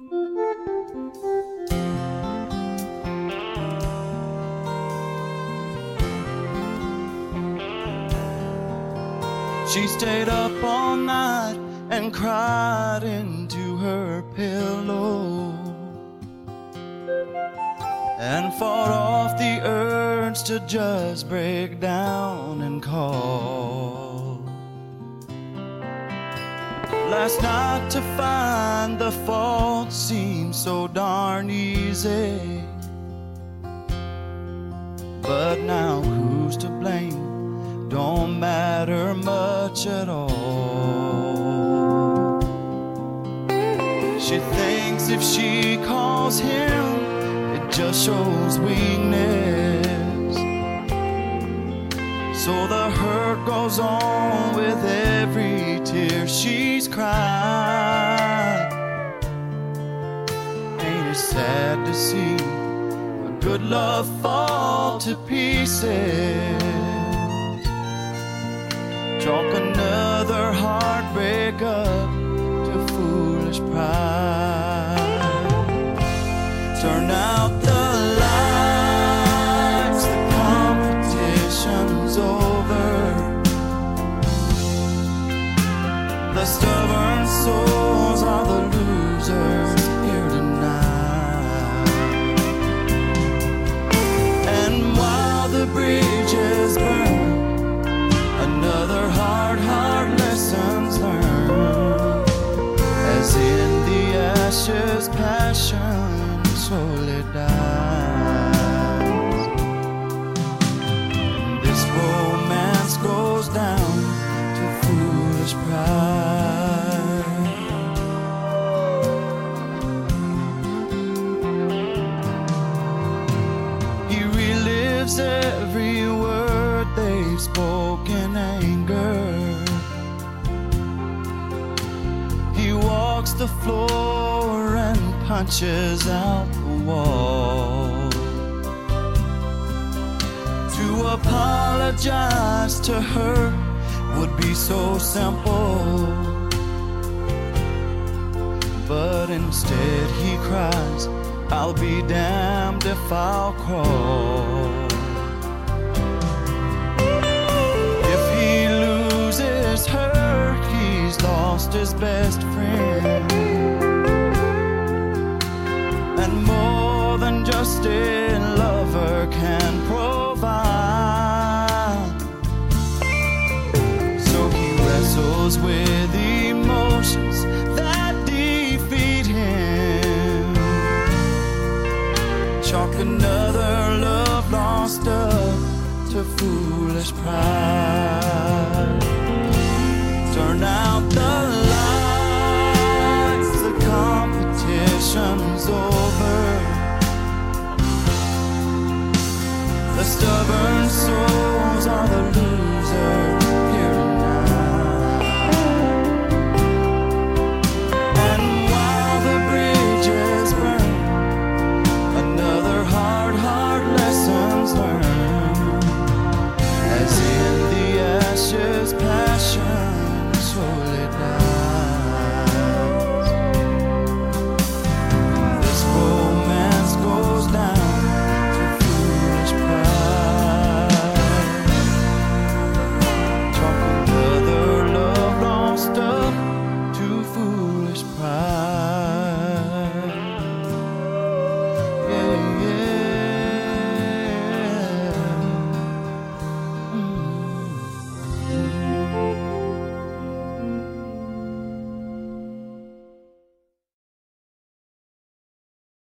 She stayed up all night and cried into her pillow and fought off the urge to just break down and call. Last night to find the fault seemed so darn easy, but now who's to blame? Don't matter much at all. She thinks if she calls him, it just shows weakness. So the hurt goes on with every tear she's cried. Ain't it sad to see a good love fall to pieces? Chalk another heartbreak up to foolish pride. Turn out the lights, the competition's over. The stubborn souls are the losers here tonight. And while the bridges burn, another hard lessons learned. As in the ashes, passion slowly dies. This romance goes down to foolish pride. He relives every word they've spoken anger. He walks the floor and punches out the wall. To apologize to her would be so simple, but instead he cries, I'll be damned if I'll crawl. Her, he's lost his best friend, and more than just a lover can provide. So he wrestles with emotions that defeat him. Chalk another love lost up to foolish pride.